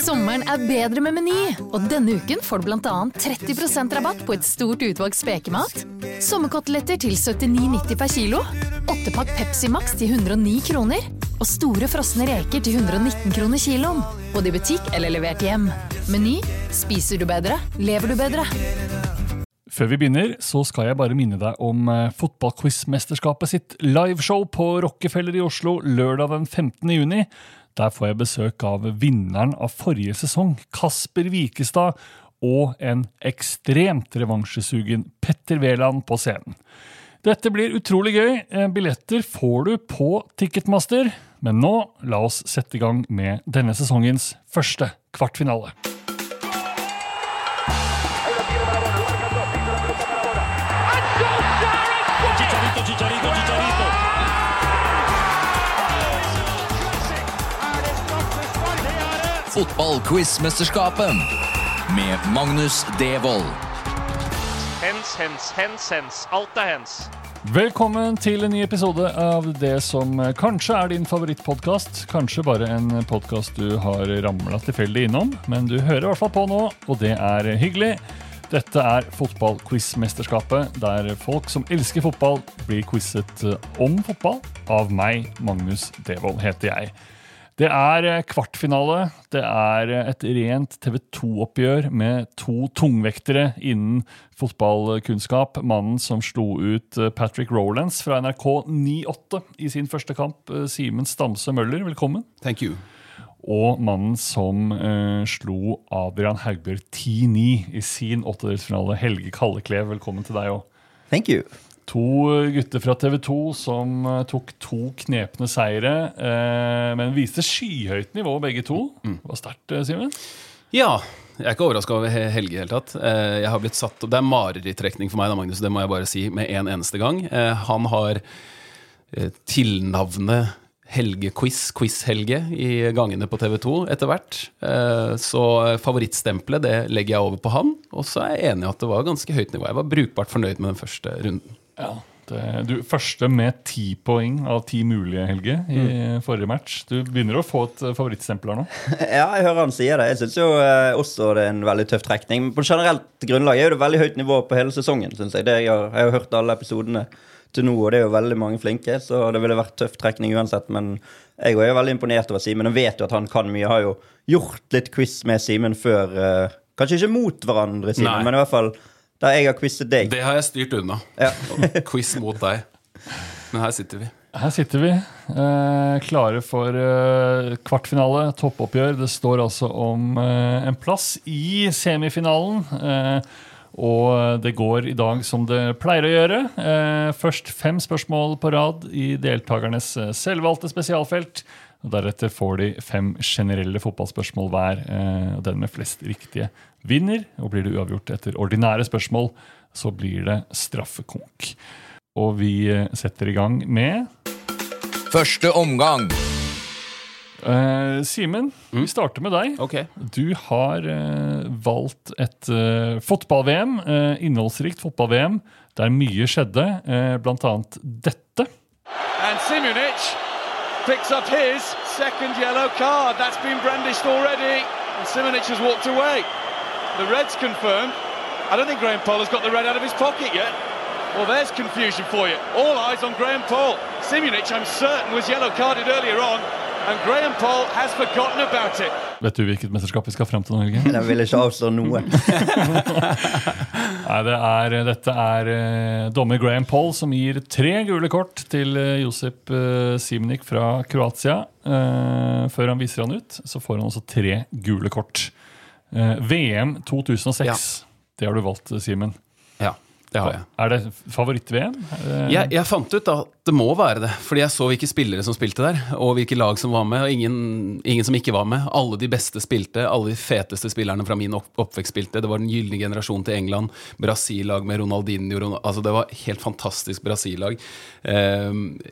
Sommeren bedre med Meny, og denne uken får du blant annet 30% rabatt på et stort utvalg spekemat, sommerkoteletter til 79,90 per kilo, 8-pakk Pepsi Max til 109 kroner, og store frosne reker til 119 kroner kiloen, både i butikk eller levert hjem. Meny, spiser du bedre, lever du bedre. Før vi begynner, så skal jeg bare minne deg om fotballquiz-mesterskapet sitt liveshow på Rockefeller i Oslo lørdag den 15. juni. Der får jeg besøk av vinneren av forrige sesong, Kasper Wikestad, og en ekstremt revansjesugen Petter Veland på scenen. Dette blir utrolig gøy. Billetter får du på Ticketmaster, men nå la oss sette i gang med denne sesongens første kvartfinale. Fotballquiz-mesterskapet med Magnus Devold. Hens. Alt hens. Velkommen til en ny episode av det som kanskje din favorittpodcast. Kanskje bare en podcast du har ramlet tilfeldig innom, men du hører i hvert fall på nå, og det hyggelig. Dette fotballquiz-mesterskapet, der folk som elsker fotball blir quizet om fotball av meg, Magnus Devold heter jeg. Det kvartfinale, det et rent TV2-oppgjør med to tungvektere innen fotballkunnskap. Mannen som slo ut Patrick Rowlands fra NRK 9-8 i sin første kamp, Simen Stamse Møller, velkommen. Thank you. Og mannen som slo Adrian Haugbjørg 10-9 i sin åttedelsfinale, Helge Kalleklev, velkommen til deg også. Thank you. To gutter fra TV2 som tok to knepne seire, men viste skyhøyt nivå begge to. Hva sterkt, Simen? Ja, jeg ikke overrasket over Helge i hele tatt. Jeg har blitt satt, det marerittrekning for meg da, Magnus, det må jeg bare si med en eneste gang. Han har tilnavnet Helge Quiz Helge i gangene på TV2 etter hvert. Så favorittstempelet, det legger jeg over på han, og så jeg enig i at det var ganske høyt nivå. Jeg var brukbart fornøyd med den første runden. Ja, du første med 10 poeng av 10 mulige, Helge, i forrige match. Du begynner å få et favorittstempel her nå. Ja, jeg hører han sier det. Jeg synes jo også det en veldig tøff trekning. Men på generelt grunnlag det veldig høyt nivå på hele sesongen, synes jeg. Jeg har hørt alle episodene til nå, og det jo veldig mange flinke, så det ville vært tøff trekning uansett. Men jeg jo veldig imponert over Simen, og vet jo at han kan mye. Jeg har jo gjort litt quiz med Simen før, kanskje ikke mot hverandre, Simen, men i hvert fall da jeg har quizet deg. Det har jeg styrt unna. Ja. Quiz mot deg. Men her sitter vi. Klare for kvartfinale, toppoppgjør. Det står altså om en plass i semifinalen, og det går i dag som det pleier å gjøre. Først 5 spørsmål på rad i deltakernes selvvalgte spesialfelt, og deretter får de 5 generelle fotballspørsmål hver, og den med flest riktige vinner, og blir det uavgjort etter ordinære spørsmål, så blir det straffekonk. Og vi setter i gang med Første omgang. Simen, vi starter med deg. Okay. Du har valgt et fotball-VM, innholdsrikt fotball-VM, der mye skjedde, blant annet dette. And Simunic picks up his second yellow card. That's been brandished already, and Simunic has walked away. The red's confirmed. I don't think Graham Poll has got the red out of his pocket yet. Well, there's confusion for you. All eyes on Graham Poll. Simunic, I'm certain, was yellow carded earlier on, and Graham Poll has forgotten about it. Vet du hvilket mesterskap vi skal frem til nå, Helge? Den vil ikke avstå noe. Nei, dette dommer Graham Poll som gir 3 gule kort til Josip Simonic fra Kroatia. Før han viser han ut, så får han også 3 gule kort. VM 2006, ja. Det har du valgt, Simen. Ja, det har jeg. Det favoritt-VM? Jeg fant ut at det må være det, fordi jeg så hvilke spillere som spilte der, og hvilke lag som var med, og ingen som ikke var med. Alle de beste spilte, alle de feteste spillerne fra min oppvekst spilte. Det var den gyllene generasjonen til England, Brasil-lag med Ronaldinho, altså det var helt fantastisk Brasil-lag.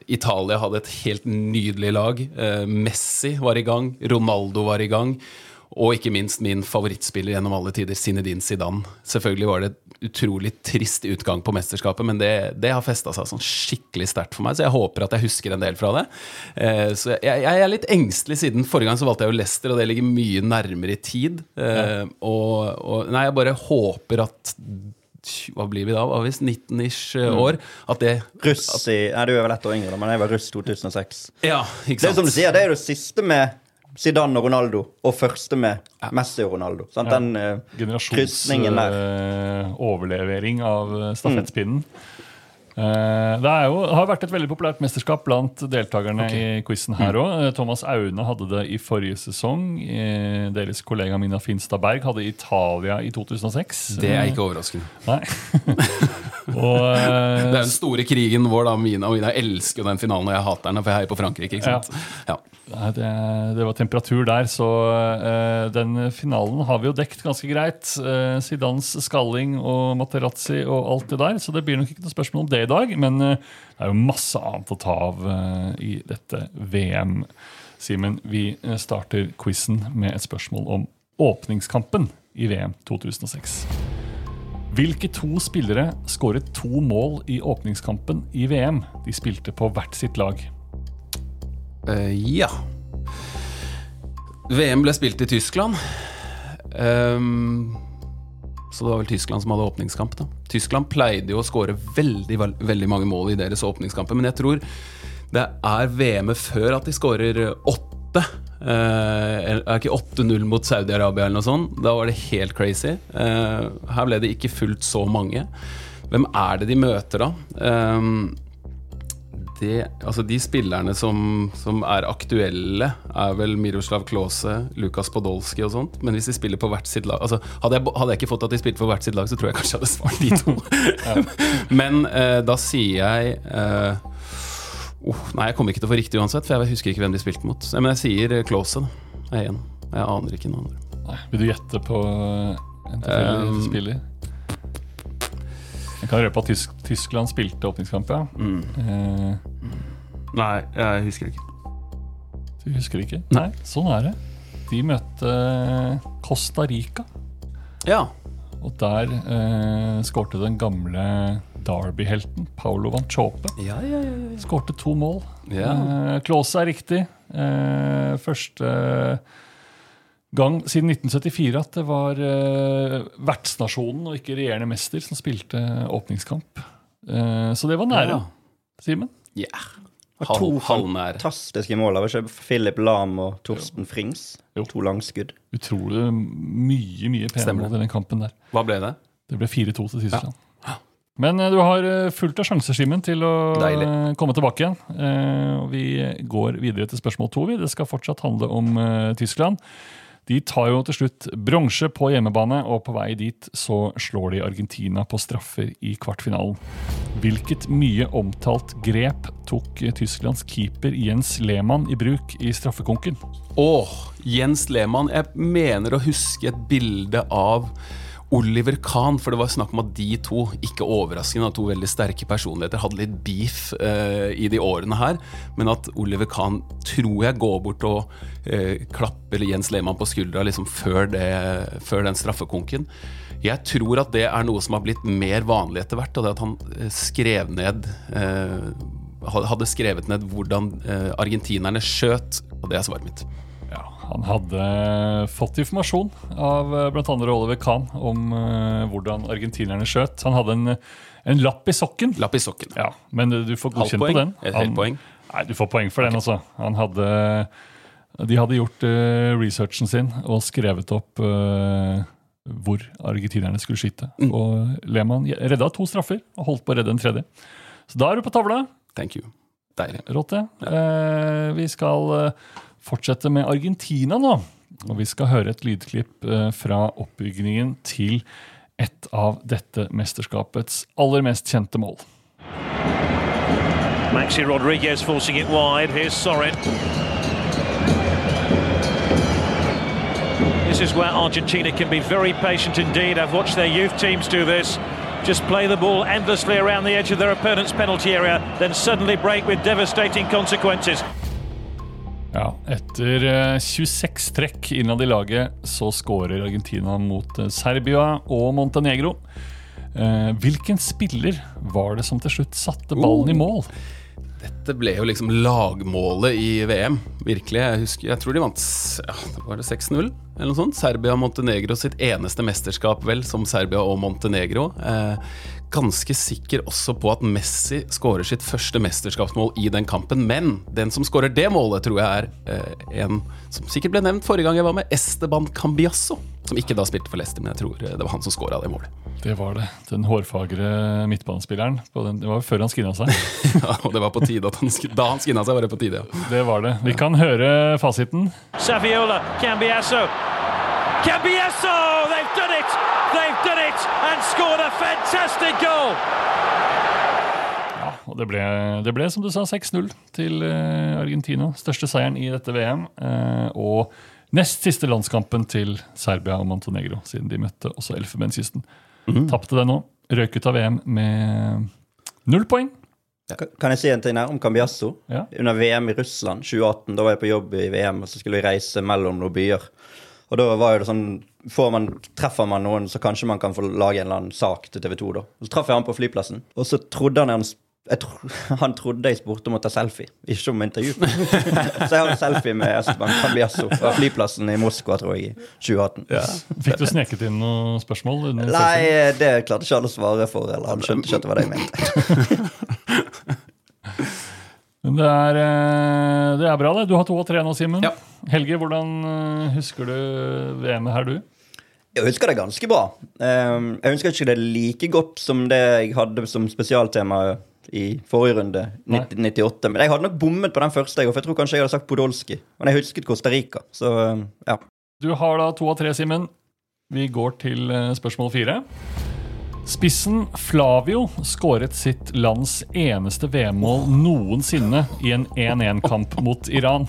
Italia hadde et helt nydelig lag. Messi var i gang, Ronaldo var i gang, Og ikke minst min favorittspiller gjennom alle tider, Zinedine Zidane. Selvfølgelig var det et utrolig trist utgang på mesterskapet, men det har festet seg sånn skikkelig sterkt for meg, så jeg håper at jeg husker en del fra det. Så jeg litt engstelig siden forrige gang så valgte jeg jo Leicester, og det ligger mye nærmere i tid. Nei, jeg bare håper at hva blir vi da? Var vi 19-ish år? At det... Russ du vel ett år yngre, men jeg var russ 2006. Ja, ikke sant? Det som du sier, det jo det siste med Zidane og Ronaldo, og første med Messi og Ronaldo. Sant? Den kryssningen der. Overlevering av stafettspinnen. Det har vært et veldig populært mesterskap blant deltakerne i quizen her også. Thomas Aune hadde det i forrige sesong. Deres kollega Mina Finstad Berg hadde Italia i 2006. Det ikke overraskende. Nei. Det den store krigen vår da, Mina elsker jo den finalen, og jeg hater den, for jeg heier på Frankrike, ikke sant? Ja. Det var temperatur der, så den finalen har vi jo dekt ganske greit. Zidanes skalling og Materazzi og alt det der, så det blir nok ikke noe spørsmål om det i dag, men det jo masse annet å ta av i dette VM. Simen, vi starter quizen med et spørsmål om åpningskampen i VM 2006. Hvilke to spillere skåret 2 mål i åpningskampen i VM? De spilte på hvert sitt lag. Ja. VM ble spilt i Tyskland. Så det var vel Tyskland som hadde åpningskamp da. Tyskland pleide jo å skåre veldig mange mål i deres åpningskamper, men jeg tror det VM-et før at de skårer 8. Ikke 8-0 mot Saudi-Arabia eller noe sånt. Da var det helt crazy. Her ble det ikke fullt så mange. Hvem det de møter da? De spillerne som aktuelle vel Miroslav Klose, Lukas Podolski og sånt, men hvis de spiller på hvert sitt lag hadde jeg ikke fått at de spilte på hvert sitt lag, så tror jeg kanskje jeg hadde svart de to. Men da sier jeg nei, jeg kommer ikke til å få riktig uansett, for jeg husker ikke hvem de spilte mot. Men jeg sier Klose da, jeg aner ikke noen andre. Nei, vil du gjette på en tilfeldig spiller? Jeg kan røpe at Tyskland spilte åpningskamp, ja. Nei, jeg husker ikke. Du husker ikke? Nei, sånn det. De møtte Costa Rica. Ja. Og der skårte den gamle Derby-helten Paulo Vanchope. Ja. Skårte 2 mål. Ja. Klose riktig. Første gang siden 1974 at det var vertsnasjonen og ikke regjerende mester som spilte åpningskamp. Så det var nære, Simen. Ja. To fantastiske mål. Det var ikke Philip Lahm og Torsten Frings. 2 langskudd. Utrolig mye pene mål i den kampen der. Hva ble det? Det ble 4-2 til Tyskland. Ja. Men du har fullt av sjanser, Simen, til å komme tilbake igjen. Vi går videre til spørsmål 2. Det skal fortsatt handle om Tyskland. De tar jo til slutt bronse på hjemmebane, og på vei dit så slår de Argentina på straffer i kvartfinalen. Hvilket mye omtalt grep tok Tysklands keeper Jens Lehmann i bruk i straffekonken? Jens Lehmann, jeg mener å huske et bilde av Oliver Kahn, for det var snakk om at de to, ikke overraskende, 2 veldig sterke personligheter, hadde litt beef i de årene her, men at Oliver Kahn, tror jeg, går bort og klapper Jens Lehmann på skuldra liksom før den straffekonken. Jeg tror at det noe som har blitt mer vanlig etter hvert, og det at han hadde skrevet ned hvordan argentinerne skjøt, og det svaret mitt. Ja, han hadde fått informasjon av blant andre Oliver Kahn om hvordan argentinerne skjøt. Han hadde en lapp i sokken. Lapp i sokken. Ja, men du får godkjent på den. Et helt poeng? Nei, du får poeng for den også. De hadde gjort researchen sin og skrevet opp hvor argentinerne skulle skyte. Og Lehmann redda 2 straffer og holdt på å redde en 3. Så da du på tavla. Thank you. Deilig. Rått det. Vi skal fortsette med Argentina nå, og vi skal høre et lydklipp fra oppbyggingen til et av dette mesterskapets aller mest kjente mål. Maxi Rodriguez forcing it wide. Here's Sorin. This is where Argentina can be very patient indeed. I've watched their youth teams do this. Just play the ball endlessly around the edge of their opponent's penalty area, then suddenly break with devastating consequences. Ja, etter 26 trekk innad i laget så skårer Argentina mot Serbia og Montenegro. Hvilken spiller var det som til slutt satte ballen i mål? Dette ble jo liksom lagmålet i VM, virkelig. Jeg tror de vant, var det 6-0 eller noe sånt? Serbia og Montenegro sitt eneste mesterskap vel, som Serbia og Montenegro. Ganske sikker også på at Messi skårer sitt første mesterskapsmål i den kampen, men den som skårer det målet tror jeg en som sikkert ble nevnt forrige gang jeg var med, Esteban Cambiasso, som ikke da spilte for Leicester, men jeg tror det var han som skåret det målet. Det var det, den hårfagre midtbanespilleren, det var før han skinnet seg. Ja, og det var på tide, da han skinnet seg var det på tide, ja. Det var det. Vi kan høre fasiten. Saviola, Cambiasso, they've done it, and scored a fantastic goal. Ja, og det ble som du sa 6-0 til Argentina, største seieren i dette VM, og nest siste landskampen til Serbia og Montenegro, siden de møtte også Elfenbenskysten. Tappte det nå, røk ut av VM med 0 poeng. Kan jeg si en ting her om Cambiasso? Ja. Under VM i Russland 2018, da var jeg på jobb i VM, og så skulle vi reise mellom noen byer. Og da var det sånn, treffer man noen, så kanskje man kan få lage en eller annen sak til TV 2 da. Og så traff jeg han på flyplassen, og så trodde han trodde jeg spurte om å ta selfie, ikke om intervju. Så jeg hadde selfie med Esteban Cambiasso fra flyplassen i Moskva, tror jeg, i 2018. Ja. Fikk du sneket inn noen spørsmål? Nei, det klarte ikke alle å svare for, eller han skjønte ikke hva det jeg mente. Men det er bra det. Du har 2 og 3 nå, Simen. Ja. Helge, hvordan husker du VM-et her, du? Jeg husker det ganske bra. Jeg husker ikke det like godt som det jeg hadde som spesialtema i forrige runde, 1998. Men jeg hadde nok bommet på den første, for jeg tror kanskje jeg hadde sagt Podolski. Men jeg husket Costa Rica, så ja. Du har da 2 og 3, Simen. Vi går til spørsmål 4. Spissen Flavio skåret sitt lands eneste VM-mål noensinne i en 1-1-kamp mot Iran.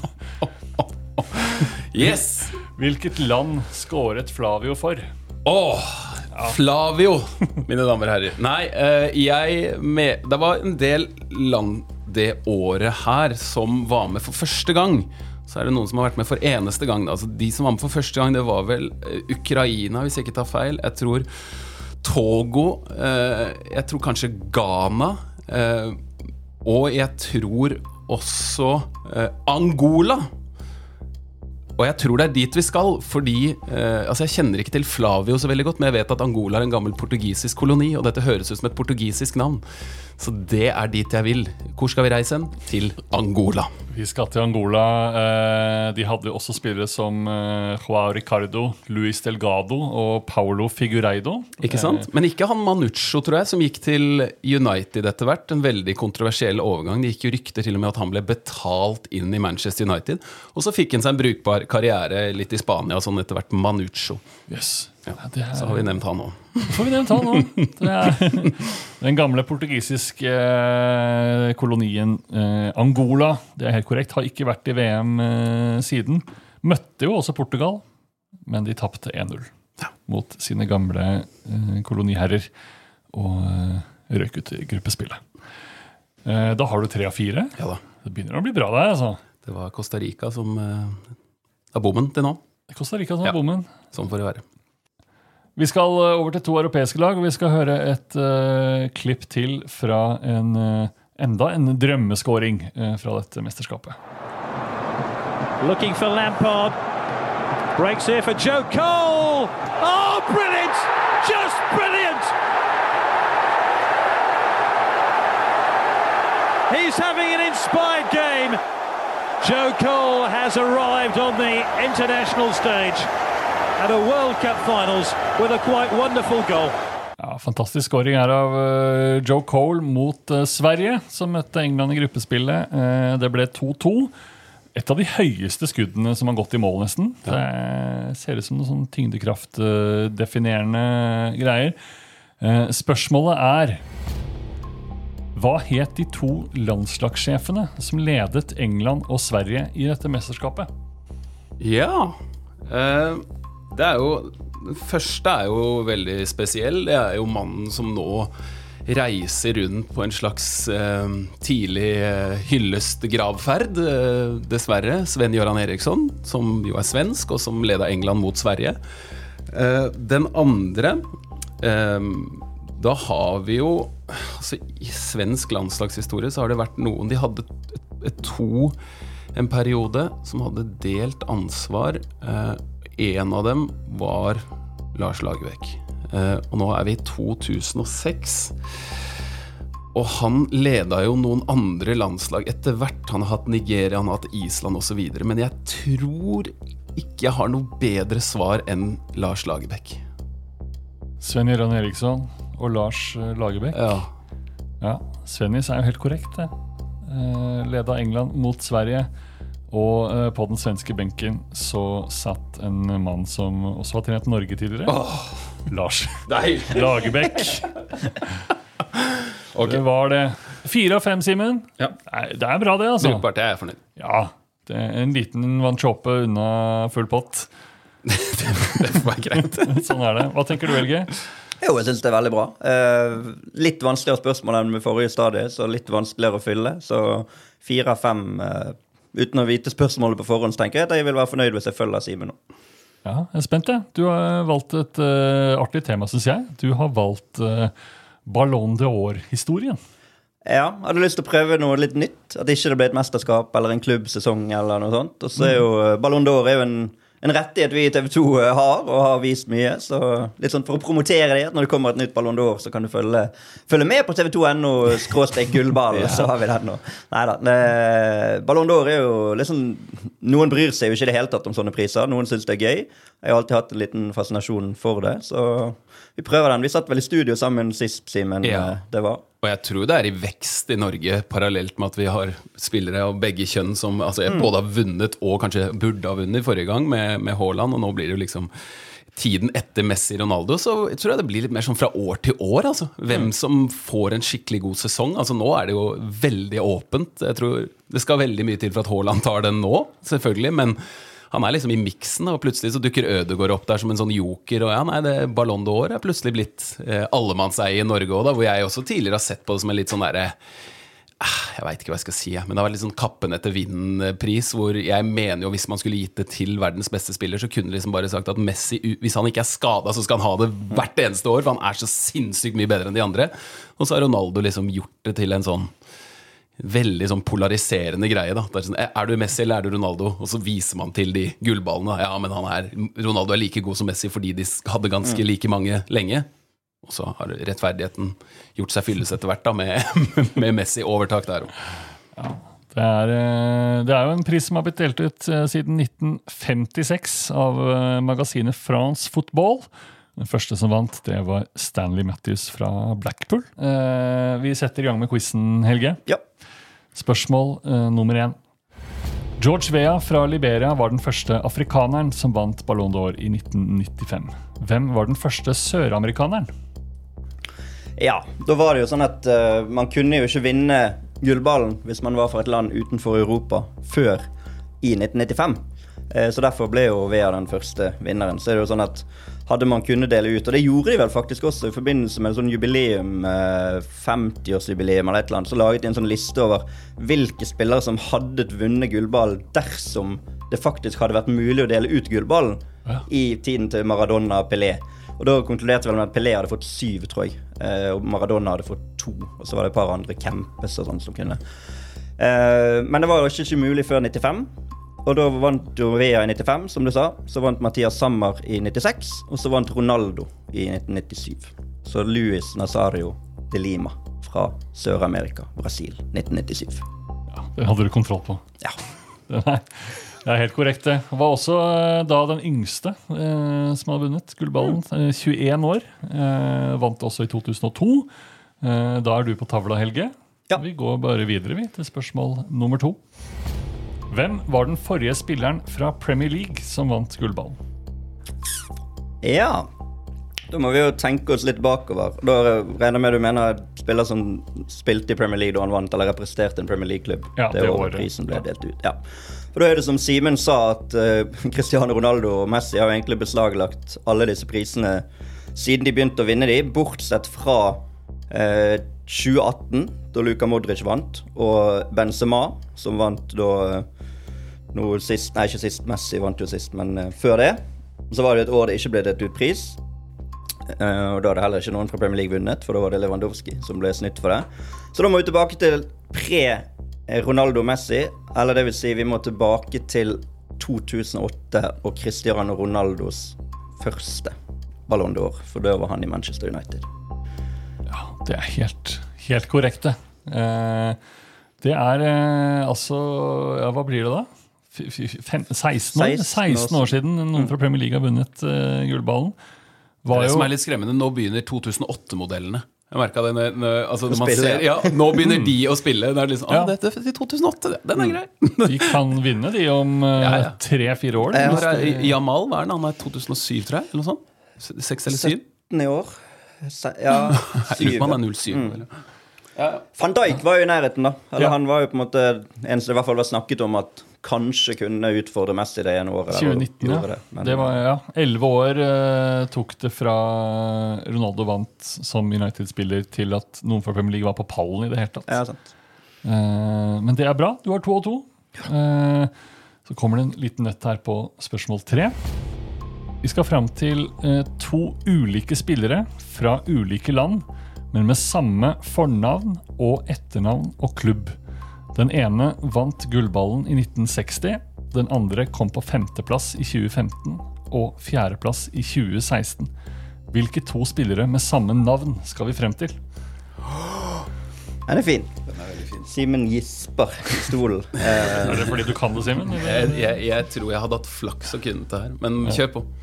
Yes! Hvilket land skåret Flavio for? Flavio, mine damer og herrer. Nei, det var en del land det året her som var med for første gang. Så det noen som har vært med for eneste gang. Altså, de som var med for første gang, det var vel Ukraina, hvis jeg ikke tar feil. Jeg tror Togo, jeg tror kanskje Ghana, og jeg tror også Angola. Og jeg tror det dit vi skal, fordi jeg kjenner ikke til Flavio så veldig godt, men jeg vet at Angola en gammel portugisisk koloni, og dette høres ut som et portugisisk navn. Så det dit jeg vil. Hvor skal vi reise hen? Til Angola. Vi skal til Angola. De hadde også spillere som Joao Ricardo, Luis Delgado og Paulo Figueiredo. Ikke sant? Men ikke han Manuccio, tror jeg, som gikk til United etter hvert. En veldig kontroversiell overgang. Det gikk jo rykter til og med at han ble betalt inn i Manchester United. Og så fikk han seg en brukbar karriere litt i Spania, sånn etter hvert Manuccio. Yes. Ja, så har vi nevnt han også. Får vi nevnt han også. Det er den gamle portugisiske kolonien Angola, det er helt korrekt, har ikke vært i VM siden. Møtte jo også Portugal, men de tappte 1-0 mot sine gamle koloniherrer og røk ut i gruppespillet. Da har du 3 av 4. Ja da. Det begynner å bli bra der, altså. Det var Costa Rica som er bommen til nå. Det er Costa Rica som er bommen. Sånn får det være. Vi skal over til 2 europeiske lag, og vi skal høre et klipp til fra enda en drømmeskåring fra dette mesterskapet. Looking for Lampard. Breaks here for Joe Cole. Oh, brilliant! Just brilliant! He's having an inspired game. Joe Cole has arrived on the international stage at a World Cup finals with a quite wonderful goal. Ja, fantastisk scoring her av Joe Cole mot Sverige, som møtte England i gruppespillet. Det ble 2-2. Et av de høyeste skuddene som har gått i mål nesten. Det ser ut som noen sånn tyngdekraftdefinerende greier. Spørsmålet er: hva het de 2 landslagssjefene som ledet England og Sverige i dette mesterskapet? Ja, det er jo... Den første er jo veldig spesiell. Det er jo mannen som nå reiser rundt på en slags tidlig hyllest gravferd, dessverre. Sven-Göran Eriksson, som jo svensk, og som ledet England mot Sverige. Den andre, da har vi jo, altså i svensk landslagshistorie så har det vært noen, de hadde en periode som hadde delt ansvar. En av dem var Lars Lagerbäck. Og nå vi i 2006. Og han ledet jo noen andre landslag etter hvert. Han har hatt Nigeria, han har hatt Island og så videre. Men jeg tror ikke jeg har noe bedre svar enn Lars Lagerbäck. Sven-Göran Eriksson og Lars Lagerbäck. Ja, Svennis jo helt korrekt det. Ledet England mot Sverige, og på den svenske benken så satt en mann som også har trent Norge tidligere. Lars Lagerbäck. Okay. Det var det. 4 av 5, Simen. Ja. Det bra det, altså. Brukbart, jeg fornøyd. Ja, det en liten vannsjåpe unna full pott. Det får være greit. Sånn det. Hva tenker du, Helge? Jo, jeg synes det veldig bra. Litt vanskeligere spørsmål enn med forrige stadie, så litt vanskeligere å fylle. Så 4 av 5, uten å vite spørsmålet på forhånd, tenker jeg at jeg vil være fornøyd hvis jeg følger Simen nå. Ja, jeg spent det. Du har valgt et artig tema, synes jeg. Du har valgt Ballon d'Or-historien. Ja, jeg hadde lyst til å prøve noe litt nytt. At ikke det ble et mesterskap eller en klubbsesong eller noe sånt. Og så jo Ballon d'Or jo en rettighet vi i TV 2 har, og har vist mye, så litt sånn for å promotere det, når det kommer et nytt Ballon d'Or, så kan du følge med på TV2.no/gullball, så har vi den nå. Neida, Ballon d'Or jo liksom, noen bryr seg jo ikke det hele tatt om sånne priser, noen synes det gøy. Jeg har alltid hatt en liten fascinasjon for det, så vi prøver den. Vi satt vel i studio sammen sist, Simen, det var. Og jeg tror det i vekst i Norge, parallelt med at vi har spillere av begge kjønn som både har vunnet og kanskje burde ha vunnet forrige gang med Haaland, og nå blir det jo liksom tiden etter Messi Ronaldo, så jeg tror det blir litt mer sånn fra år til år, altså. Hvem som får en skikkelig god sesong. Altså nå det jo veldig åpent. Jeg tror det skal veldig mye til for at Haaland tar den nå, selvfølgelig, men han liksom i miksen, og plutselig så dukker Ødegaard opp der som en sånn joker, og det Ballon d'Or plutselig blitt allemannseie i Norge også, da, hvor jeg også tidligere har sett på det som en litt sånn jeg vet ikke hva jeg skal si, men det var litt sånn kappen etter vinden-pris, hvor jeg mener jo hvis man skulle gitt det til verdens beste spiller, så kunne liksom bare sagt at Messi, hvis han ikke skadet, så skal han ha det hvert eneste år, for han så sinnssykt mye bedre enn de andre, og så har Ronaldo liksom gjort det til en sånn veldig sånn polariserende greie da. Det sånn, du Messi eller du Ronaldo? Og så viser man til de gullballene. Ja, men Ronaldo like god som Messi fordi de hadde ganske like mange lenge. Og så har rettferdigheten gjort seg fylles etter hvert da, med Messi overtak der også. Ja, det jo en pris som har blitt delt ut siden 1956 av magasinet France Football. Den første som vant, det var Stanley Matthews fra Blackpool. Vi setter i gang med quizen, Helge. Ja. Spørsmål nummer 1. George Weah fra Liberia var den første afrikaneren som vant Ballon d'Or i 1995. Hvem var den første søramerikaneren? Ja, da var det jo sånn at man kunne jo ikke vinne gullballen hvis man var fra et land utenfor Europa før i 1995. Så derfor ble jo Weah den første vinneren. Så det jo sånn at hadde man kunnet dele ut, og det gjorde de vel faktisk også i forbindelse med en sånn jubileum, 50-årsjubileum eller et eller annet, så laget de en sånn liste over hvilke spillere som hadde vunnet gullballen dersom det faktisk hadde vært mulig å dele ut gullballen i tiden til Maradona og Pelé. Og da konkluderte vel med at Pelé hadde fått 7, tror jeg, og Maradona hadde fått 2, og så var det et par andre Kempes og sånn som kunne. Men det var jo ikke mulig før 95, og da vant jo Weah i 95, som du sa. Så vant Mathias Sammer i 96, og så vant Ronaldo i 1997. Så Luis Nazario de Lima fra Sør-Amerika, Brasil, 1997. Ja, det hadde du kontroll på. Ja. Det helt korrekt det. Det var også da den yngste som hadde vunnet gullballen, 21 år. Vant også i 2002. Da du på tavla, Helge. Ja. Vi går bare videre til spørsmål nummer 2. Hvem var den forrige spilleren fra Premier League som vant gullballen? Ja, da må vi jo tenke oss litt bakover. Da regner jeg med du mener spiller som spilte i Premier League da han vant, eller representerte en Premier League-klubb. Ja, det året prisen ble delt ut. Ja. For da det som Simen sa, at Cristiano Ronaldo og Messi har egentlig beslaglagt alle disse prisene siden de begynte å vinne de, bortsett fra 2018, da Luka Modric vant, og Benzema, som vant da noe sist, nei ikke sist, Messi vant jo sist, men før det, så var det et år det ikke ble delt ut pris, og da hadde heller ikke noen fra Premier League vunnet, for da var det Lewandowski som ble snytt for det. Så da må vi tilbake til pre-Ronaldo Messi, eller det vil si vi må tilbake til 2008 og Cristiano Ronaldos første Ballon d'Or, for da var han i Manchester United. Ja, det helt korrekt det. Det altså, ja, hva blir det da? 16 år siden noen fra Premier League har vunnet gullballen. Det som litt skremmende, nå begynner 2008-modellene. Jeg merket det altså når man ser, ja, nå begynner de å spille. Det liksom, dette er 2008, den grei. De kan vinne de om 3-4 år. Jamal, hva han er 2007, tror jeg, eller noe sånt? 6 eller 7? 17 år. Ja, 7. Man er 07. Van Dijk var jo i nærheten da. Eller han var jo på en måte eneste det i hvert fall var snakket om at kanskje kunne utfordre Messi det ene året. 2019, det var 11 år tok det fra Ronaldo vant som United-spiller til at noen fra Premier League var på pallen i det hele tatt. Ja, sant. Men det bra, du har 2-2. Så kommer det en liten nøtt her på spørsmål 3. Vi skal frem til 2 ulike spillere fra ulike land, men med samme fornavn og etternavn og klubb. Den ene vant gullballen i 1960, den andre kom på 5. plass i 2015 og 4. plass i 2016. Hvilke 2 spillere med samme navn skal vi frem til? Den er fin. Simen gisper i stolen. Er det fordi du kan det, Simen? Jeg tror jeg hadde hatt flaks og kunnet det her, men kjør på.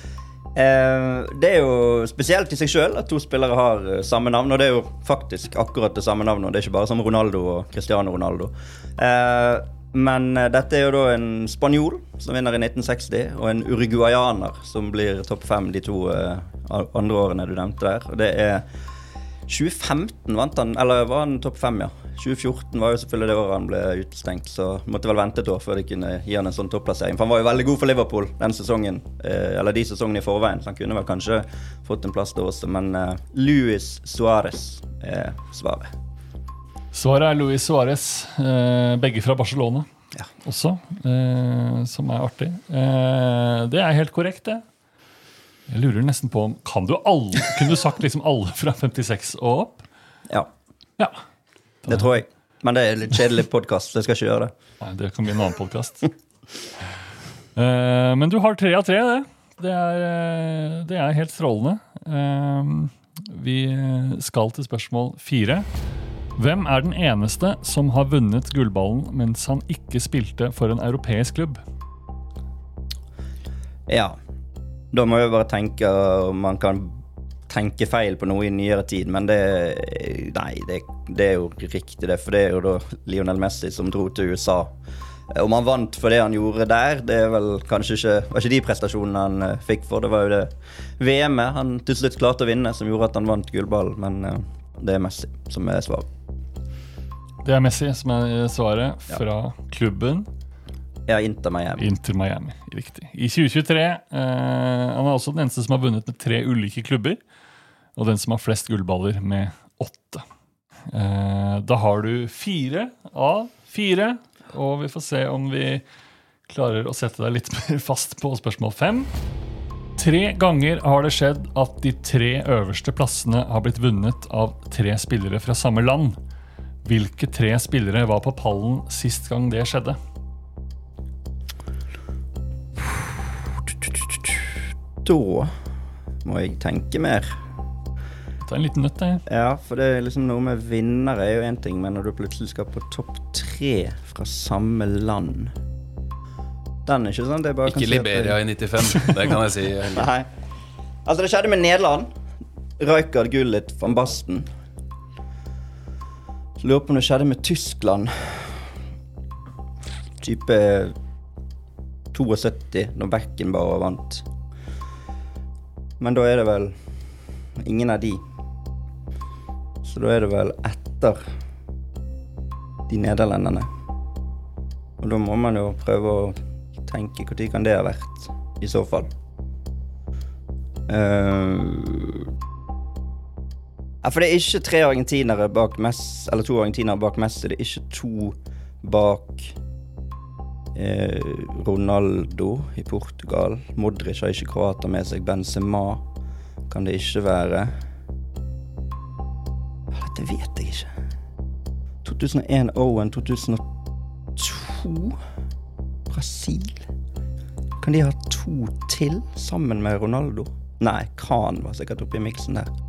Det er jo spesielt i seg selv at 2 spillere har samme navn, og det er jo faktisk akkurat det samme navnet, og det er ikke bare som Ronaldo og Cristiano Ronaldo. Men dette er jo da en spanjol som vinner i 1960, og en uruguayaner som blir topp 5 de 2 andre årene du nevnte der, og det er 2015 vant han, eller var han topp 5, ja. 2014 var jo selvfølgelig det året han ble utestengt, så måtte vel vente et år før de kunne gi han en sånn topplassering. For han var jo veldig god for Liverpool den sesongen, eller de sesongene i forveien, så han kunne vel kanskje fått en plass der også, men Luis Suárez er svaret. Svaret Luis Suárez, begge fra Barcelona også, som artig. Det helt korrekt, det. Jeg lurer nesten på om, kunne du sagt liksom alle fra 56 og opp? Ja. Det tror jeg. Men det er litt kjedelig podcast, så jeg skal ikke gjøre det. Nei, det kan bli en annen podcast. Men du har 3 av 3, det. Det helt strålende. Vi skal til spørsmål 4. Hvem den eneste som har vunnet gullballen mens han ikke spilte for en europeisk klubb? Ja, da må jeg bare tenke om man kan tenke feil på noe i nyere tid, men det er jo riktig det, for det er jo da Lionel Messi som dro til USA. Om han vant for det han gjorde der, det er vel kanskje var ikke de prestasjonene han fikk for, det var jo det VM-et han til slutt klarte å vinne, som gjorde at han vant gullball, men det Messi som svaret. Det Messi som svaret fra klubben. Ja, Inter Miami, riktig. I 2023, han også den eneste som har vunnet med 3 ulike klubber, og den som har flest gullballer med 8. Da har du 4 av 4, og vi får se om vi klarer å sette deg litt mer fast på spørsmål 5. 3 ganger har det skjedd at de 3 øverste plassene har blitt vunnet av 3 spillere fra samme land. Hvilke 3 spillere var på pallen sist gang det skjedde? Da må jeg tenke mer. Ta en liten nøtt, det. Ja, for det liksom noe med vinnere er jo en ting, men når du plutselig skal på topp 3 fra samme land, den ikke sånn, det bare ikke Liberia i 95, det kan jeg si. Nei. Altså, det skjedde med Nederland. Rijkaard, Gullit, Van Basten. Så lurer på om det skjedde med Tyskland. Type 72, når Beckenbauer vant. Men da er det vel ingen av de. Så da er det vel etter de nederlenderne. Og da må man jo prøve å tenke hvor tid kan det ha vært, i så fall. Ja, for det ikke 3 argentinere bak Messi, eller 2 argentinere bak Messi, det ikke 2 bak Ronaldo i Portugal. Modric har ikke kroater med seg. Benzema kan det ikke være. Dette vet jeg ikke. 2001 Owen, 2002 Brasil. Kan de ha 2 til sammen med Ronaldo? Nei, Kahn var sikkert oppe i miksen der.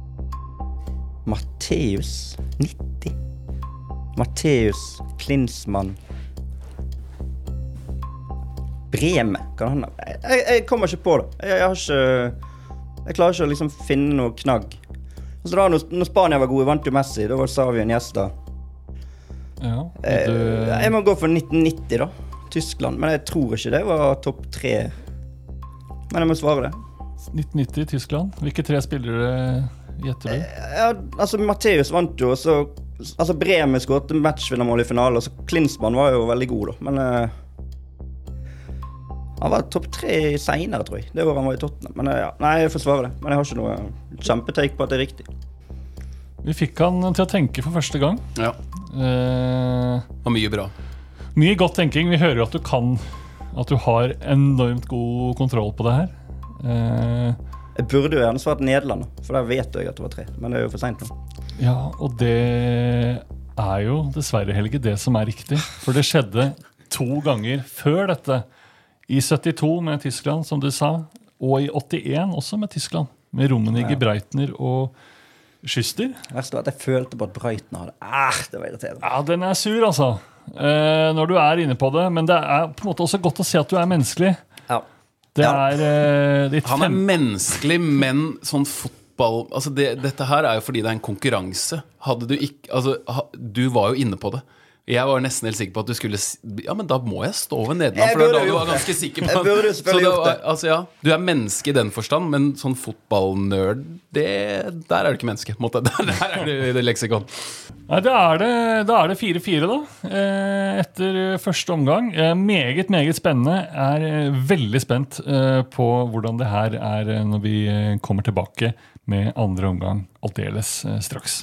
Matteus 90. Matteus Klinsmann. Breme, kan han ha? Jeg kommer ikke på det. Jeg klarer ikke å liksom finne noe knagg. Så da når Spania var gode, vant jo Messi. Da var Xavi en gjest da. Ja, jeg må gå for 1990 da. Tyskland, men jeg tror ikke det var topp 3. Men jeg må svare det. 1990 Tyskland. Hvilke 3 spillere gjetter du? Ja, altså Matteus vant jo, og så altså Breme skåret matchvinnermål i finalen, og så Klinsmann var jo veldig god da, men han var topp 3 senere, tror jeg. Det året han var i Tottenham. Men ja, nei, jeg får svare det. Men jeg har ikke noe kjempeteik på at det er riktig. Vi fikk han til å tenke for første gang. Ja. Og mye bra. Mye godt tenking. Vi hører jo at du har enormt god kontroll på det her. Jeg burde jo gjerne svart Nederland, for der vet jeg at det var 3. Men det er jo for sent nå. Ja, og det er jo dessverre heller ikke det som er riktig. For det skjedde 2 ganger før dette. I 72 med Tyskland, som du sa, og i 81 også med Tyskland. Med Rummenigge, Breitner og Schuster. Verst var at jeg følte på at Breitner hadde det var irriterende. Ja, den er sur altså. Når du er inne på det, men det er på en måte også godt å se at du er menneskelig. Ja. Det er Han er menneskelig, men sånn fotball altså dette her er jo fordi det er en konkurranse. Hadde du ikke altså, du var jo inne på det. Jeg var nesten helt sikker på at du skulle ja, men da må jeg stå ved Nederland, for da du var ganske sikker på jeg burde selvfølgelig gjort det. Altså, ja, du er menneske i den forstand, men sånn fotballnerd der er du ikke menneske der er du i det leksikon. Nei, da er det 4-4 da etter første omgang. Meget spennende. Er veldig spent på hvordan det her er når vi kommer tilbake med andre omgang aldeles straks.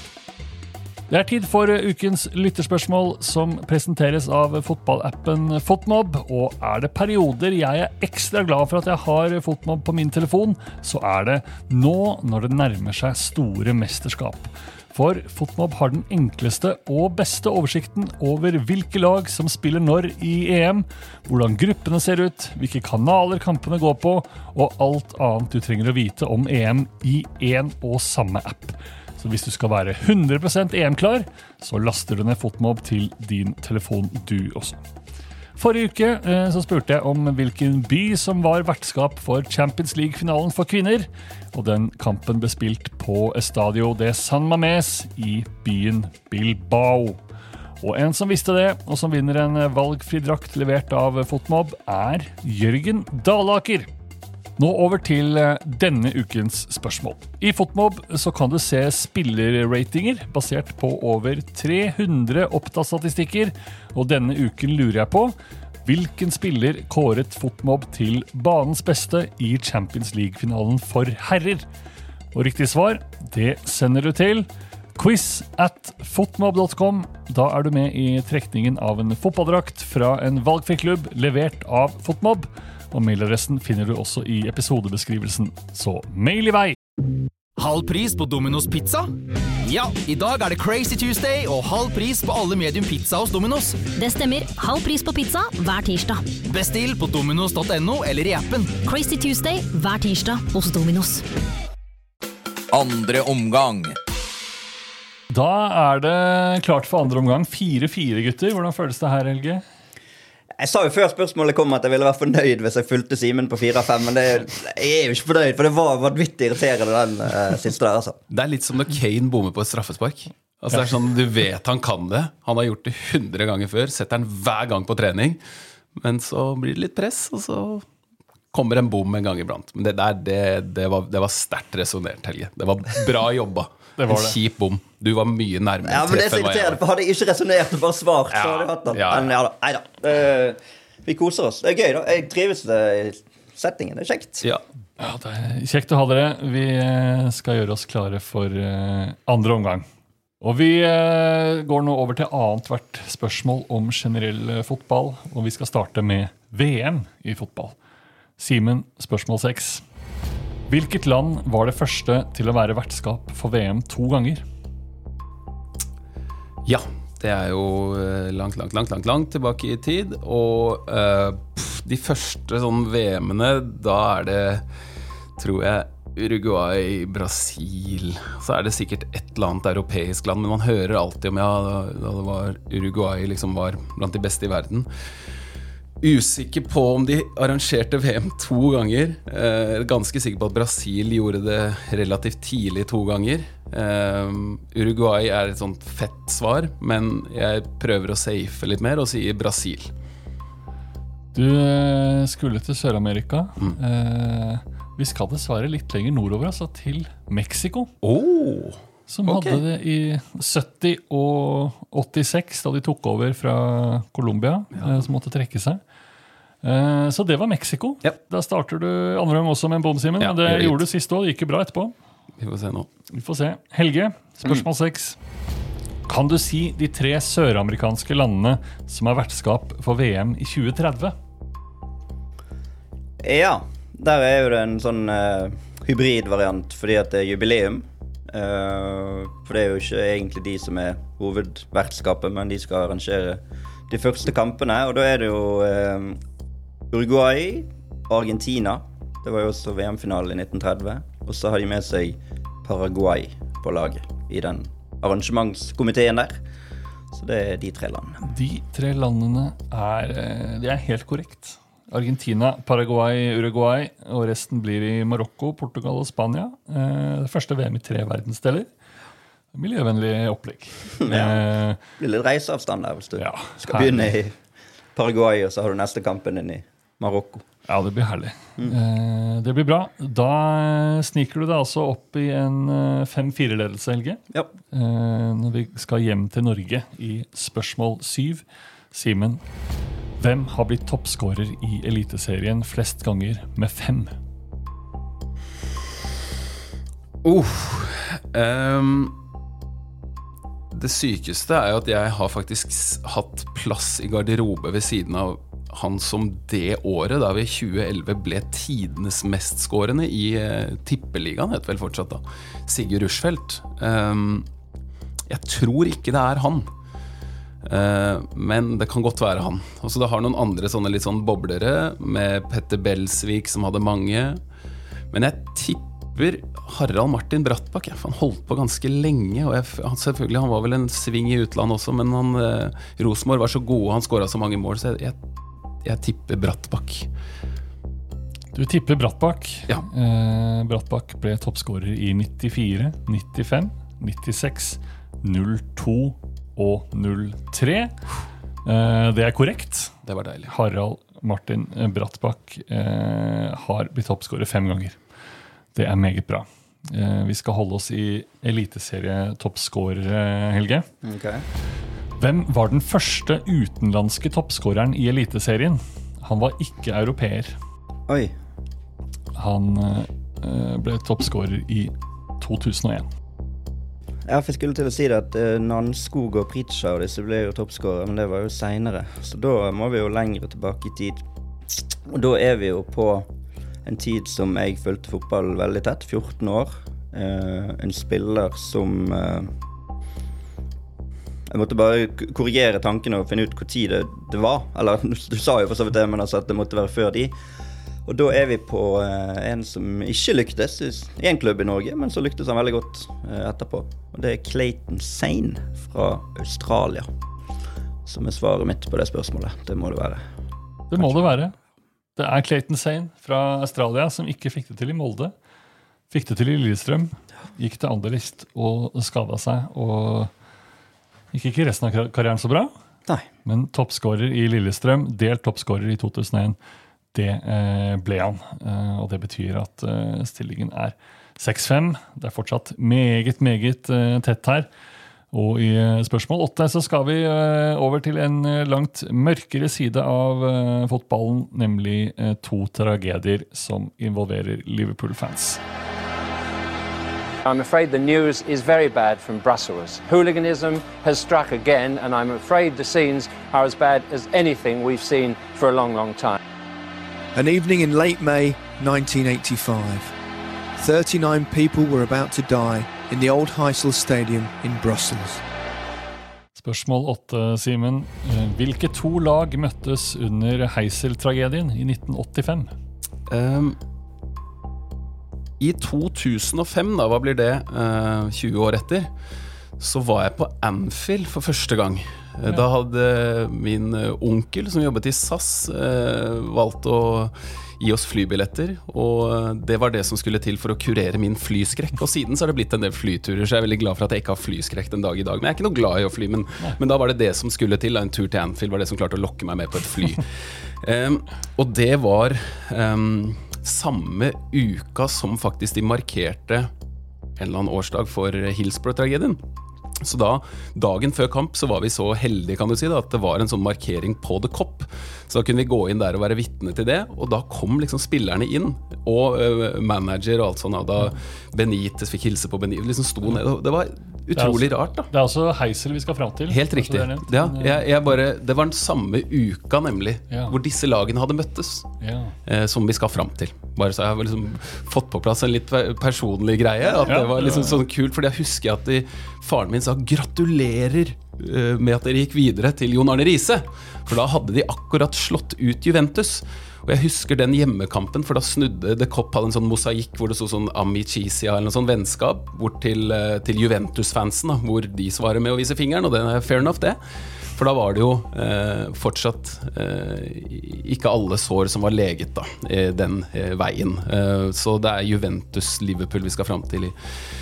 Det er tid for ukens lytterspørsmål som presenteres av fotballappen Fotmob, og er det perioder jeg er ekstra glad for at jeg har Fotmob på min telefon, så er det nå når det nærmer seg store mesterskap. For Fotmob har den enkleste og beste oversikten over hvilke lag som spiller når i EM, hvordan gruppene ser ut, hvilke kanaler kampene går på, og alt annet du trenger å vite om EM i en og samme app. Så hvis du skal være 100% EM-klar, så laster du ned Fotmob til din telefon du også. Forrige uke så spurte jeg om hvilken by som var vertskap for Champions League-finalen for kvinner, og den kampen ble spilt på Estadio de San Mamés i byen Bilbao. Og en som visste det, og som vinner en valgfri drakt levert av Fotmob, er Jørgen Dalaker. Nå over til denne ukens spørsmål. I Fotmob så kan du se spillerratinger basert på over 300 opptatt-statistikker, og denne uken lurer jeg på hvilken spiller kåret Fotmob til banens beste i Champions League-finalen for herrer. Og riktig svar, det sender du til quiz@fotmob.com. Da er du med i trekningen av en fotballdrakt fra en valgfri klubb levert av Fotmob. Og mailadressen finner du også i episodebeskrivelsen, så mail i vei! Halv pris på Domino's Pizza? Ja, i dag er det Crazy Tuesday og halv pris på alle medium pizza hos Domino's. Det stemmer, halv pris på pizza hver tirsdag. Bestill på dominos.no eller i appen. Crazy Tuesday hver tirsdag hos Domino's. Andre omgang. Da er det klart for andre omgang. 4-4, gutter. Hvordan føles det her, Helge? Jeg sa jo før spørsmålet kom at jeg ville være fornøyd hvis jeg fulgte Simen på 4-5, men jeg er jo ikke fornøyd, for det var vanvittig irriterende den siste der, altså. Det er litt som når Kane bommer på et straffespark. Altså det er sånn, du vet han kan det. Han har gjort det 100 ganger før, setter han hver gang på trening. Men så blir det litt press, og så kommer en bom en gang iblant. Men det var sterkt resonert, Helge. Det var bra jobba. En kjip bom. Du var mye nærmere. Ja, men det er så irriterende, for hadde jeg ikke resonert og bare svart, så hadde jeg hatt den. Men ja da, neida. Vi koser oss. Det er gøy da. Jeg trives i settingen, det er kjekt. Ja. Ja, det kjekt å ha dere. Vi skal gjøre oss klare for andre omgang. Og vi går nå over til annet hvert spørsmål om generell fotball, og vi skal starte med VM i fotball. Simen, spørsmål 6. Hvilket land var det første til å være vertskap for VM 2 ganger? Ja, det jo langt tilbake i tid, og de første sånn VM-ene, da det, tror jeg, Uruguay, Brasil, så det sikkert et eller annet europeisk land, men man hører alltid om, ja, da det var Uruguay liksom var blant de beste i verden. Usikker på om de arrangerte VM 2 ganger, ganske sikker på at Brasil gjorde det relativt tidlig 2 ganger. Uruguay et sånt fett svar, men jeg prøver å safe litt mer og sier Brasil. Du skulle til Sør-Amerika. Vi skal dessverre litt lenger nordover, altså til Mexico. Som hadde det i 70 og 86, da de tok over fra Colombia, som måtte trekke seg. Så det var Mexico. Da starter du andre gang også med en bom, Simen. Det gjorde du siste år, det gikk bra etterpå. Vi får se nå. Vi får se. Helge, spørsmål 6. Kan du si de 3 søramerikanske landene som vertskap for VM i 2030? Ja, der jo det en sånn hybridvariant, fordi at det jubileum. For det jo ikke egentlig de som hovedvertskapet, men de skal arrangere de første kampene. Og da det jo Uruguay, Argentina. Det var jo også VM-finalen i 1930. Og så har de med seg Paraguay på laget i den arrangementskomiteen der. Så det de 3 landene. De 3 landene det helt korrekt. Argentina, Paraguay, Uruguay, og resten blir i Marokko, Portugal og Spania. Det første VM i 3 verdensdeler. Miljøvennlig opplegg. Det blir litt reiseavstand der hvis du skal begynne i Paraguay, og så har du neste kampen inn i Marokko. Ja, det blir herlig. Det blir bra. Da sniker du deg altså opp i en 5-4-ledelse, Helge. Ja. Når vi skal hjem til Norge i spørsmål 7. Simen, hvem har blitt toppskårer i Eliteserien flest ganger med 5? Det sykeste jo at jeg har faktisk hatt plass i garderobe ved siden av han som det året, da vi i 2011 ble tidenes mestskårende i Tippeligaen, heter vel fortsatt da, Sigurd Rushfeldt. Jeg tror ikke det han. Men det kan godt være han. Og så det har noen andre sånne litt sånn boblere med Petter Belsvik som hadde mange. Men jeg tipper Harald Martin Brattbakk. Han holdt på ganske lenge, og selvfølgelig han var vel en sving i utlandet også, men Rosenborg var så gode, han skåret så mange mål, så jeg tipper Brattbakk. Du tipper Brattbakk. Ja. Brattbakk ble toppskårer i 94, 95, 96, 02 og 03. Det korrekt. Det var deilig. Harald Martin Brattbakk har blitt toppskårer 5 ganger. Det meget bra. Vi skal holde oss i eliteserie-toppskårere, Helge. Okay. Hvem var den første utenlandske toppskåreren i eliteserien? Han var ikke europeer. Oi. Han ble toppskårer i 2001. Jeg skulle til å si det at Nanskog og Pritcha og disse ble jo toppskårere, men det var jo senere. Så da må vi jo lengre tilbake i tid. Og da vi jo på en tid som jeg fulgte fotball veldig tett, 14 år. En spiller som... Jeg måtte bare korrigere tankene og finne ut hvor tid det var. Eller, du sa jo for så vidt det, men altså at det måtte være før de. Og da vi på en som ikke lyktes i en klubb i Norge, men så lyktes han veldig godt etterpå. Og det Clayton Sane fra Australia, som svaret mitt på det spørsmålet. Det må det være. Det må det være. Det Clayton Sane fra Australia som ikke fikk det til i Molde. Fikk det til i Lillestrøm, gikk til Anderlecht og skadet seg, og gikk ikke resten av karrieren så bra. Nei. Men toppskårer i Lillestrøm, delt toppskårer i 2001, det ble han, og det betyr at stillingen 6-5. Det fortsatt meget tett her. Og i spørsmål 8 så skal vi over til en langt mørkere side av fotballen, nemlig 2 tragedier som involverer Liverpool-fans. I'm afraid the news is very bad from Brussels. Hooliganism has struck again, and I'm afraid the scenes are as bad as anything we've seen for a long, long time. An evening in late May 1985. 39 people were about to die in the old Heysel Stadium in Brussels. Spørsmål 8, Simen. Hvilke 2 lag møttes under Heysel-tragedien i 1985? I 2005, da, hva blir det, 20 år etter, så var jeg på Anfield for første gang. Da hadde min onkel, som jobbet i SAS, valgt å gi oss flybilletter, og det var det som skulle til for å kurere min flyskrekk. Og siden så har det blitt en del flyturer, så jeg er veldig glad for at jeg ikke har flyskrekk den dag i dag. Men jeg er ikke noe glad i å fly, men da var det som skulle til. En tur til Anfield var det som klarte å lokke meg med på et fly. Og det var samme uka som faktisk de markerte en eller annen årsdag for Hillsborough-tragedien. Så da, dagen før kamp, så var vi så heldige, kan du si, da, at det var en sånn markering på The Cop. Så da kunne vi gå inn der og være vitne til det, og da kom liksom spillerne inn, og manager og alt sånt, og da Benitez fikk hilse på Benitez, liksom sto ned, og det var utrolig rart da. Det altså Heysel vi skal frem til. Helt riktig. Ja, det var den samme uka nemlig, hvor disse lagene hadde møttes, som vi skal frem til. Bare så jeg har liksom fått på plass en litt personlig greie, at det var liksom sånn kult, fordi jeg husker at faren min sa gratulerer med at dere gikk videre til Jon Arne Riise, for da hadde de akkurat slått ut Juventus. Og jeg husker den hjemmekampen, for da snudde The Cop, hadde en sånn mosaikk hvor det så sånn amicizia eller noe sånn vennskap bort til Juventus-fansen, da, hvor de svarer med å vise fingeren, og det fair enough det. For da var det jo fortsatt ikke alle sår som var leget da, den veien. Så det Juventus-Liverpool vi skal frem til i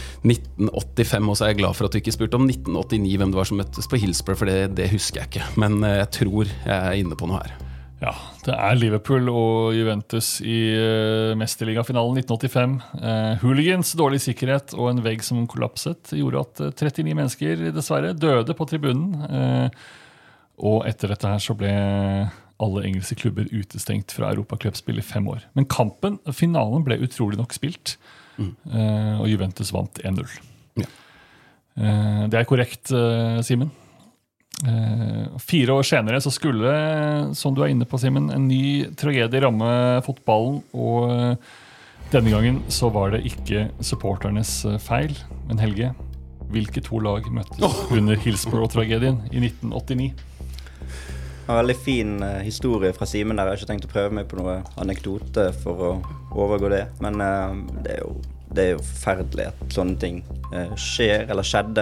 1985, og så er jeg glad for at du ikke spurte om 1989 hvem det var som møttes på Hillsborough, for det husker jeg ikke. Men jeg tror jeg er inne på noe her. Ja, det Liverpool og Juventus i Mesterligafinalen 1985. Hooligans, dårlig sikkerhet og en vegg som kollapset gjorde at 39 mennesker dessverre døde på tribunen. Og etter dette her så ble alle engelske klubber utestengt fra Europacupspill i 5 år. Men finalen ble utrolig nok spilt, og Juventus vant 1-0. Ja. Det korrekt, Simen. 4 år senere så skulle, som du inne på, Simen, en ny tragedie ramme fotballen, og denne gangen så var det ikke supporternes feil, men Helge, hvilke 2 lag møttes under Hillsborough-tragedien i 1989? En veldig fin historie fra Simen der. Jeg har ikke tenkt å prøve meg på noe anekdote for å overgå det, men det jo forferdelig at sånne ting skjer eller skjedde.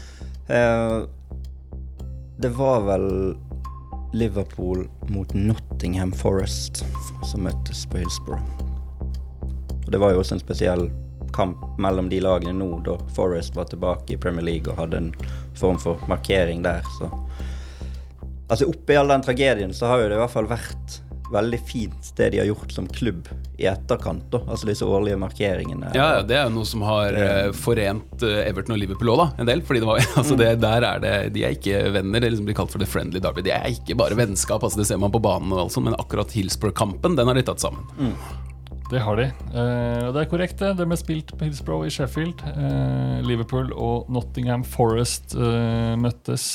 Det var vel Liverpool mot Nottingham Forest som møttes på Hillsborough. Og det var jo også en spesiell kamp mellom de lagene nå, da Forest var tilbake i Premier League og hadde en form for markering der. Så. Altså oppi all den tragedien så har jo det i hvert fall vært veldig fint det de har gjort som klubb i etterkant da, altså disse årlige markeringene. Ja, det jo noe som har forent Everton og Liverpool også da, en del, fordi det var, altså de ikke venner, det liksom blir kalt for the friendly derby, det ikke bare vennskap, altså det ser man på banen og alt sånt, men akkurat Hillsborough-kampen, den har de tatt sammen. Det har de, og det korrekt det ble spilt på Hillsborough i Sheffield, Liverpool og Nottingham Forest møttes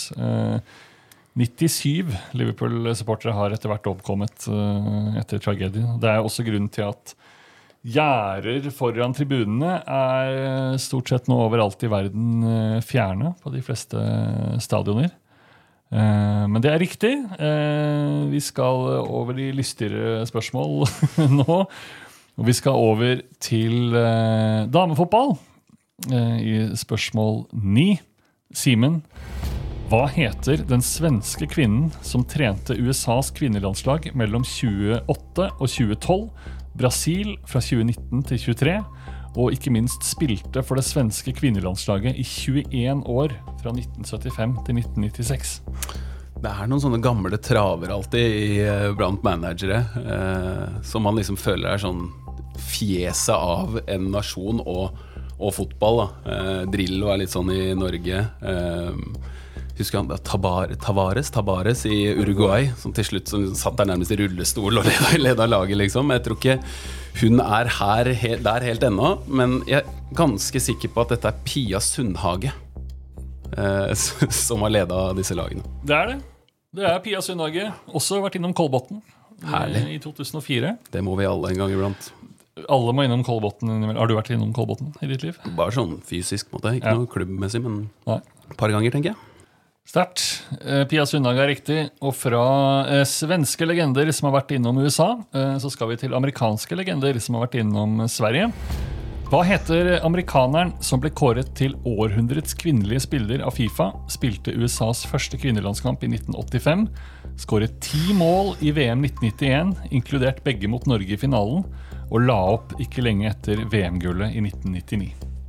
97 Liverpool-supportere har etter hvert oppkommet etter tragedien. Det også grunnen til at gjerder foran tribunene stort sett nå overalt i verden fjerne på de fleste stadioner. Men det riktig. Vi skal over i lystigere spørsmål nå. Og vi skal over til damefotball i spørsmål 9. Simen, hva heter den svenske kvinnen som trente USAs kvinnelandslag mellom 2008 og 2012, Brasil fra 2019 til 2023, og ikke minst spilte for det svenske kvinnelandslaget i 21 år fra 1975 til 1996? Det noen sånne gamle traver alltid blant managere, som man liksom føler sånn fjeset av en nasjon og og fotball da. Drillo litt sånn I Norge. Husker han Tavares I Uruguay, som til slutt som satt der nærmest I rullestol og ledet laget liksom. Jeg tror ikke hun der helt ennå, men jeg ganske sikker på at dette Pia Sundhage som har ledet disse lagene. Det Pia Sundhage, også vært innom Kolbotn I 2004. Det må vi alle en gang iblant. Alle må innom Kolbotn. Har du vært innom Kolbotn I ditt liv? Bare sånn fysisk måte, ikke noe klubbmessig, men et par ganger tenker jeg. Sterkt. Pia Sundhage riktig. Og fra svenske legender som har vært innom USA, så skal vi til amerikanske legender som har vært innom Sverige. Hva heter amerikaneren som ble kåret til århundrets kvinnelige spiller av FIFA, spilte USAs første kvinnelandskamp I 1985, skåret 10 mål I VM 1991, inkludert begge mot Norge I finalen, og la opp ikke lenge etter VM-gullet I 1999?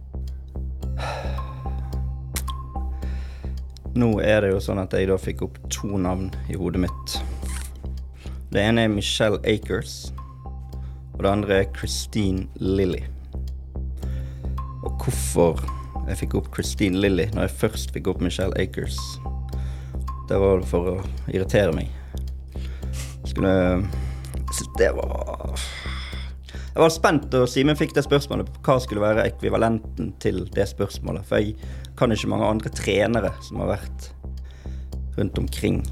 Nå det jo sånn at jeg da fikk opp 2 navn I hodet mitt. Det ene Michelle Akers, og det andre Christine Lilly. Og hvorfor jeg fikk opp Christine Lilly når jeg først fikk opp Michelle Akers, det var for å irritere meg. Jeg var spent, og Simen fikk det spørsmålet på hva skulle være ekvivalenten til det spørsmålet, for jeg kan ikke mange andre trenere som har vært rundt omkring.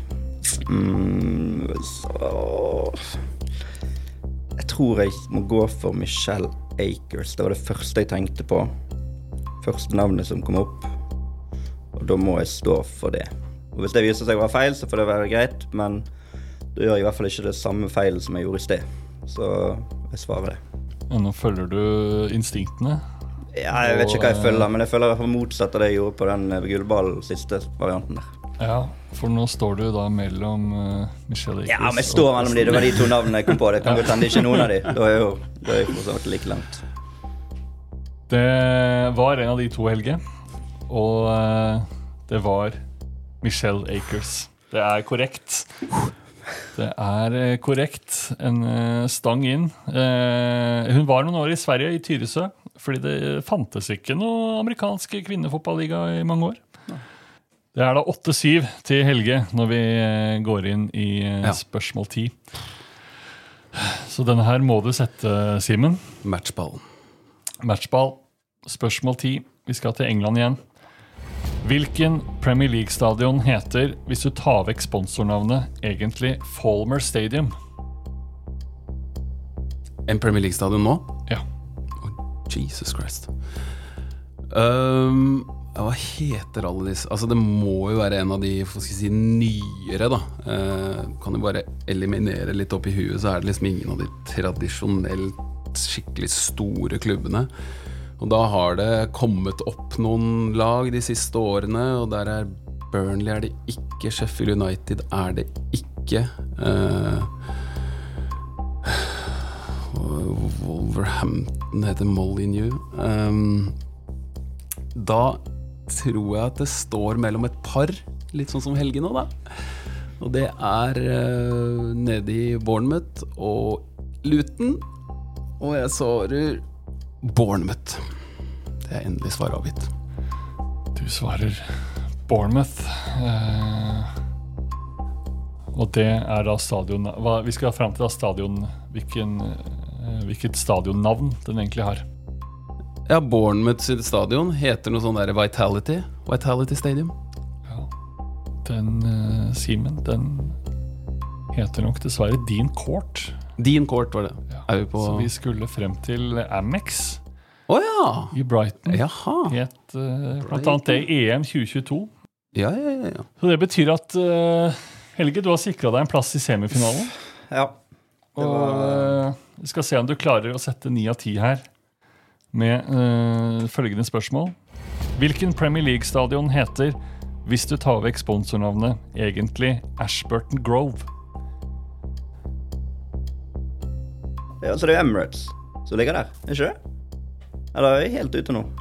Jeg tror jeg må gå for Michelle Akers. Det var det første jeg tenkte på. Første navnet som kom opp. Og da må jeg stå for det. Og hvis det viser seg å være feil, så får det være greit, men da gjør jeg I hvert fall ikke det samme feil som jeg gjorde I sted. Så jeg svarer det. Nå følger du instinktene? Ja, jeg vet ikke hva jeg følger, men jeg følger motsatt av det jeg gjorde på den gullballen, siste varianten der. Ja, for nå står du da mellom Michelle Akers. Ja, men jeg står mellom de, det var de 2 navnene jeg kom på. Det kan godt hende ikke noen av de. Da jeg for så vidt like langt. Det var en av de 2, Helge. Og det var Michelle Akers. Det korrekt. Det korrekt. En stang inn. Hun var noen år I Sverige, I Tyresø, fordi det fantes ikke noe amerikanske kvinnefotballiga I mange år. Det da 8-7 til Helge når vi går inn I spørsmål 10. Så denne her må du sette, Simen. Matchball. Spørsmål 10. Vi skal til England igjen. Hvilken Premier League-stadion heter, hvis du tar vekk sponsornavnet, egentlig Falmer Stadium? En Premier League-stadion nå? Ja. Jesus Christ. Hva heter alle disse? Altså det må jo være en av de, for skal jeg si, nyere da. Kan du bare eliminere litt opp I huet, så det liksom ingen av de tradisjonelt skikkelig store klubbene. Og da har det kommet opp noen lag de siste årene, og der Burnley det ikke, Sheffield United det ikke, Wolverhampton heter Molineux. Da tror jeg at det står mellom et par, litt sånn som Helge nå da. Og det nede I Bournemouth og Luton, og jeg svarer Bournemouth. Det endelig svar avgitt. Du svarer Bournemouth. Og det da stadion. Vi skal frem til da stadion. Hvilket stadionnavn den egentlig har. Ja, Bournemouth sitt stadion heter noe sånn der Vitality Stadium. Ja. Den, Simen, den heter nok dessverre Dean Court. Dean Court var det. Ja. Så vi skulle frem til Amex. Ja! I Brighton. Jaha. Het blant annet det I EM 2022. Ja. Så det betyr at Helge, du har sikret deg en plass I semifinalen. Ja. Og vi skal se om du klarer å sette 9 av 10 her med følgende spørsmål. Hvilken Premier League-stadion heter, hvis du tar vekk sponsornavnet, egentlig Ashburton Grove? Ja, så det Emirates som ligger der, ikke det? Eller jeg helt ute nå?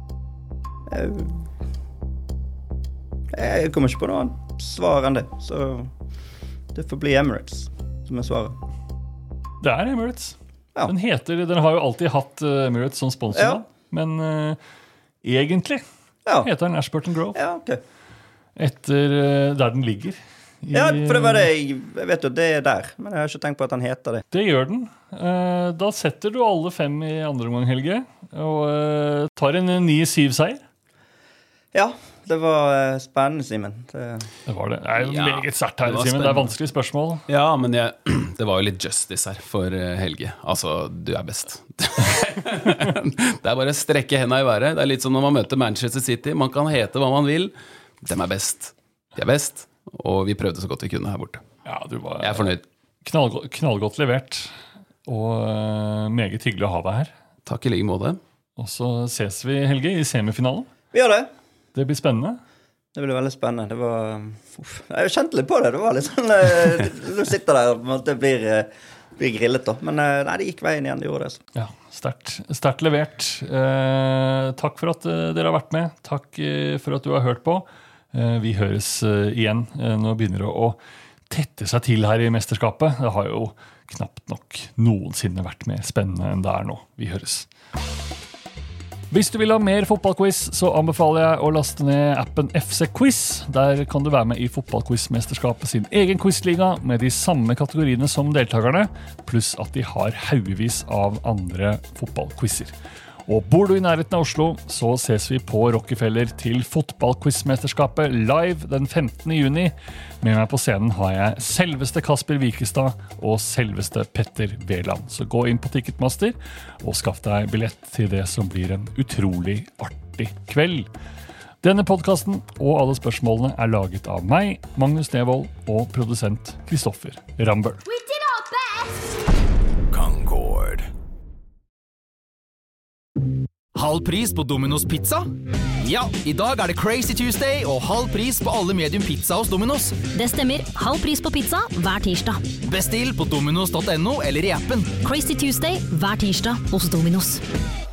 Jeg kommer ikke på noe svar enn det, så det får bli Emirates som svaret. Det Emirates. Ja. Den har jo alltid hatt Emirates som sponsor. Ja, men egentlig heter den Ashburton Grove. Ja, ok. Etter der den ligger. Ja, for det var det, jeg vet jo, det der, men jeg har ikke tenkt på at den heter det. Det gjør den. Da setter du alle 5 i andre omgang, Helge, og tar en 9-7-seier. Ja, det var spennende, Simen. Det var det. Det er jo meget sterkt her, Simen. Det er vanskelige spørsmål. Ja, men det var jo litt justice her for Helge. Altså, du er best. Det er bare å strekke hendene i været. Det er litt som når man møter Manchester City. Man kan hete hva man vil. Dem er best. De er best. Og vi prøvde så godt vi kunne her borte. Ja, du var jeg er fornøyd. Knallgodt levert. Og meget hyggelig å ha deg her. Takk i like måte. Og så ses vi, Helge, i semifinalen. Vi gjør det. Det blir spennende. Det blir veldig spennende. Det var... Jeg kjente litt på det. Det var litt sånn... Du sitter der og det blir grillet da. Men nei, det gikk veien igjen, det gjorde det. Så. Ja, sterkt levert. Takk for at dere har vært med. Takk for at du har hørt på. Vi høres igjen. Nå begynner det å tette seg til her i mesterskapet. Det har jo knapt nok noensinne vært mer spennende enn det er nå. Vi høres. Hvis du vil ha mer fotballquiz, så anbefaler jeg å laste ned appen FC Quiz. Der kan du være med i fotballquizmesterskapet sin egen quizliga med de samme kategoriene som deltakerne, pluss at de har haugevis av andre fotballquizer. Og bor du i nærheten av Oslo, så ses vi på Rockefeller til fotballquizmesterskapet live den 15. juni. Med meg på scenen har jeg selveste Kasper Wikestad og selveste Petter Veland. Så gå inn på Ticketmaster og skaff deg billett til det som blir en utrolig artig kveld. Denne podcasten og alle spørsmålene er laget av meg, Magnus Nevold, og produsent Kristoffer Rambøll. We did our best! Concord. Halv pris på Domino's Pizza? Ja, i dag er det Crazy Tuesday og halv pris på alle medium pizza hos Domino's. Det stemmer. Halv pris på pizza hver tirsdag. Bestill på dominos.no eller i appen. Crazy Tuesday hver tirsdag hos Domino's.